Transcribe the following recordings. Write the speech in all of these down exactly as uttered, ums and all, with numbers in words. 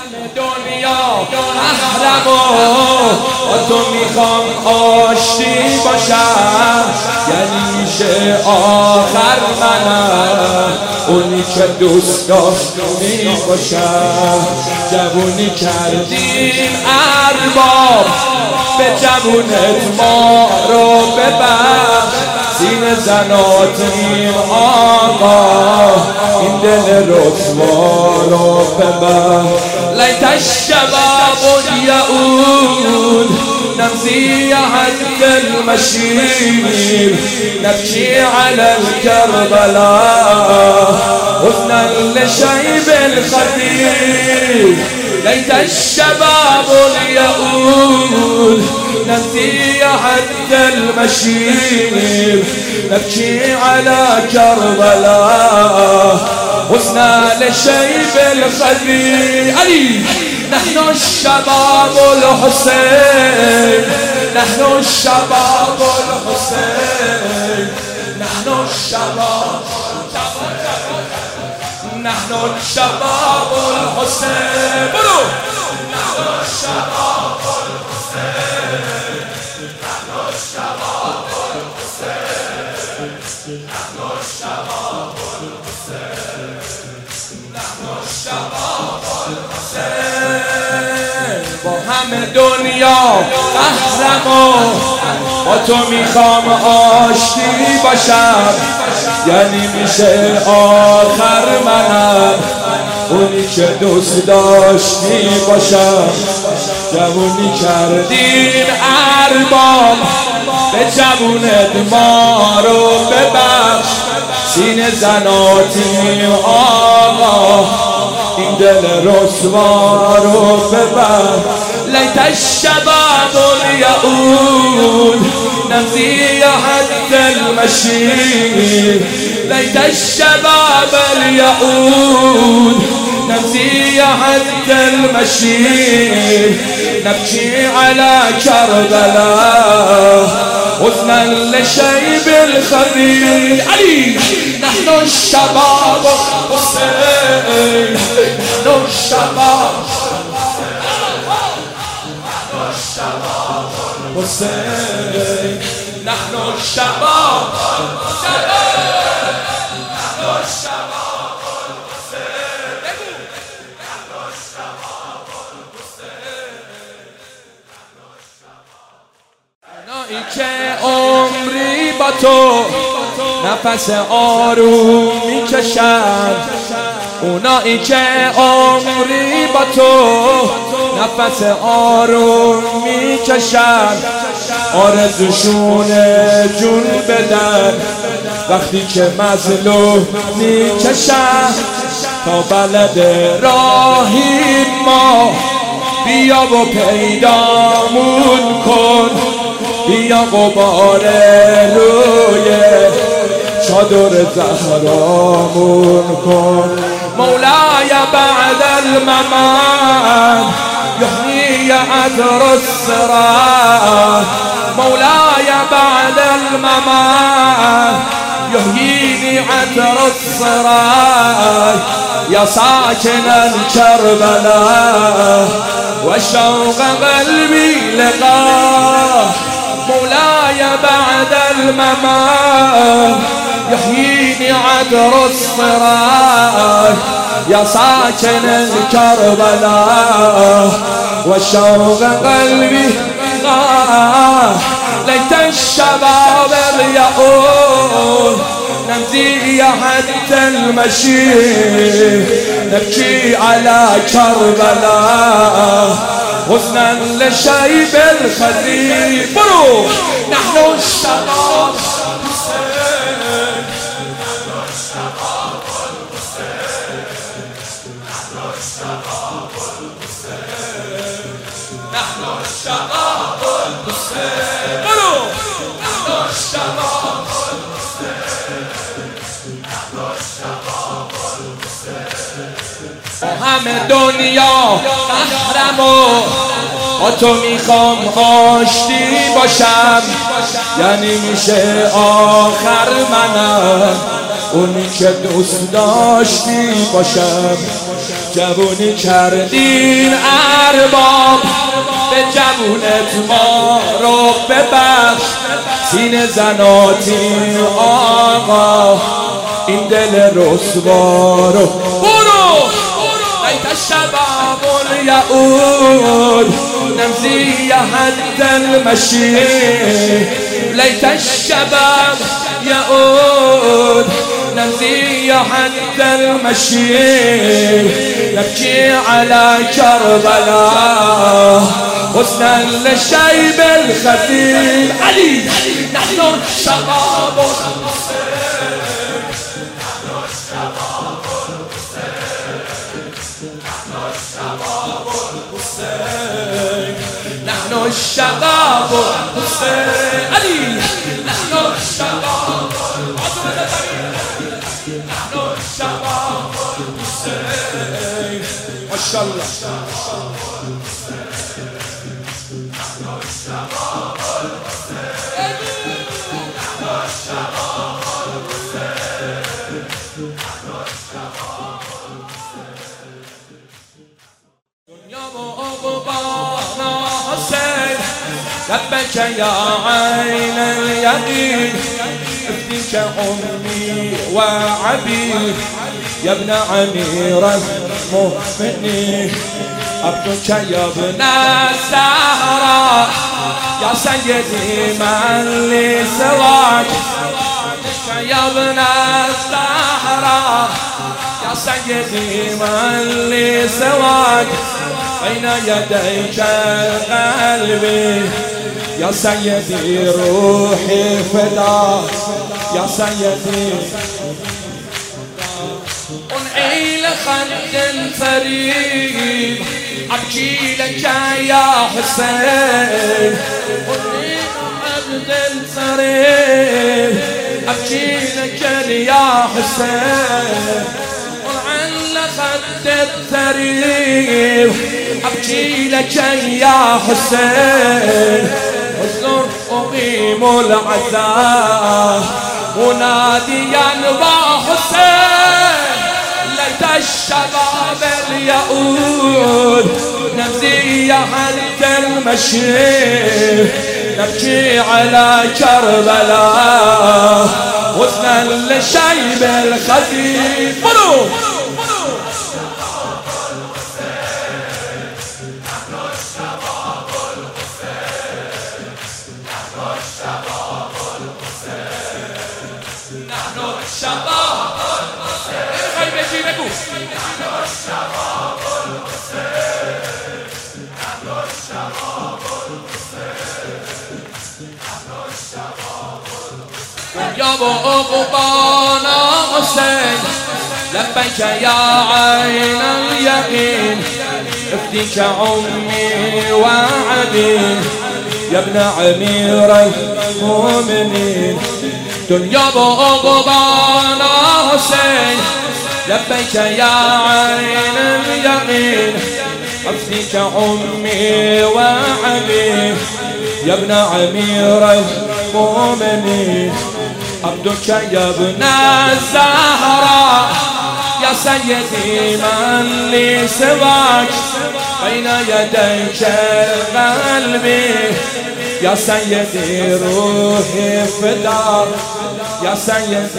دنیا محرم و با تو میخوام آشتی باشم، یعنی میشه آخر منم اونی که دوست داشتی باشم. جوونی کردیم ارباب به جوونت ما رو ببخش، سینه زناتیم آقا این دل رسوا رو ببخش. لیت الشباب یعود نمضي حد المشير نبكي على الكربلاء حزنا لشيب الخدير. ليت الشباب يعود نمضي حد المشير نبكي على كربلاء حزنا لشيب الخدير. علي نحن الشباب الحسين نحن الشباب الحسين نحن الشباب نحن الشباب الحسين برو نحن الشباب الحسين نحن الشباب الحسين نحن الشباب الحسين نحن الشباب الحسين. با همه دنیا محرم و با تو میخوام آشتی باشم، یعنی میشه آخر منم اونی که دوست داشتی باشم. جوونی کردین ارباب به جوونت ما رو ببخش، سینه زناتیم آقا این دل رسوا رو ببخش. لیت الشباب یعود نمضي حد المشير لیت الشباب یعود نمضي حد المشير نبكي على كربلاء حزنا لشيب الخدير. علي نحن الشباب حسين نحن الشباب حسين نحن الشباب نحن الشباب اونایی که عمری با تو نفس آروم میکشن، اونایی که عمری با تو نفس آروم میکشن، آرزوشونه جون بدن وقتی که مظلوم میکشن. تا بلد راهی ما بیا و پیدامون کن، بیا غبار روی چادر زهرامون کن. مولای بعد الممات یحیی عطر الصراط، مولای بعد الممات یحیی عطر الصراط. یا ساکن کربلا و شوق قلبی لقاه، مولاي بعد الممات يحييني عطر الصراط. يا ساكن الكربلاء والشوق قلبي غاه، ليت الشباب اليعود نمضي حتى المشي نبكي على كربلاء حزنا لشيب الخدير. برو نحن الشباب حسين، نحن الشباب الحسين، نحن الشباب الحسين، نحن الشباب الحسين. برو نحن الشباب الحسين، نحن الشباب الحسين. همه دنیا قهرمو با تو میخوام آشتی باشم، یعنی میشه آخر منم اونی که دوست داشتی باشم. جوونی کردین ارباب، به جوونت ما رو ببخش، سینه زناتی آقا این دل رسوا رو برو. لیت الشباب یعود نمضی حد المشی، لیت الشباب یعود نمضي حد المشي، نبكي على كربلاء حسنا للشيب الخفيف. علي نحن شباب نحن الشباب الحسين. علي نحن الشباب نحن الشباب الحسين. ما شاء الله نحن الشباب الحسين. نحن الشباب الحسين. نحن الشباب دنيا وعقبانا حسين، لبيك يا عين اليقين، افديك أمي وعبيد يا ابن عمير المؤمنين، عبدك يا ابن الزهراء يا سيدي من لي سواك، عبدك يا ابن الزهراء يا سيدي من لي سواك، بين يديك قلبي يا سيدي روحي فداك، يا سيدي انعي لخد فريد، ابكي لك يا حسين، انعي عبد فريد، ابكي لك يا حسين، وعن لخد الثريد، ابكي لك يا حسين، حزن أقيم العزاء مناديا وحسين، ليت الشباب اليعود نمضي حد المشي، نبكي على كربلاء حزنا لشيب الخفيف. برو شباب خواهی بشی بگو نحن شباب الحسین، نحن شباب الحسین، نحن شباب الحسین. یا با عقبانا حسین، لبیک یا عین الیقین، افدیک عمی و عبید یا ابن عمیر المؤمنین، دنیا با عقبانا حسین، لبیک یا عین الیقین، افدیک عمی و عبید یا ابن عمیر المؤمنین، عبدک یا ابن الزهراء یا سیدی من لی سواک، بین یدیک قلبی يا سيدي روحي فداك، يا سيدي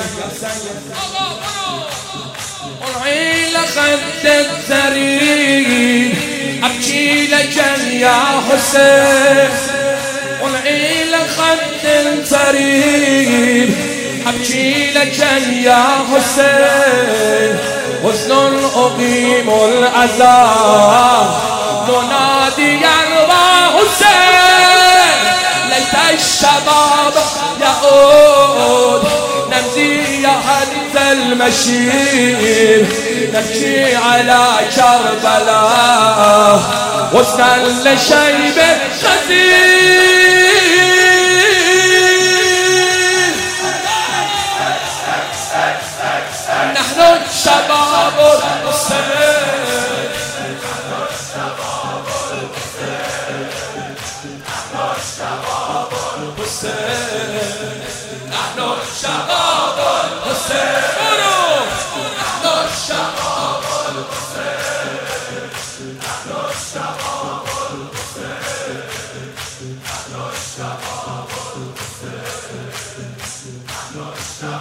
انعي لخد الثريد، ابكي لك يا حسين، انعي لخد الثريد، ابكي لك يا حسين، حزن اقيم العزاء مناديا وحسين، ليت الشباب يعود نمضي حد المشير، نبكي على كربلاء حزنا لشيب خزين. نحن الشباب الحسين، نحن الشباب الحسين، نحن الشباب الحسين، نحن الشباب الحسين، نحن الشباب الحسين. الشباب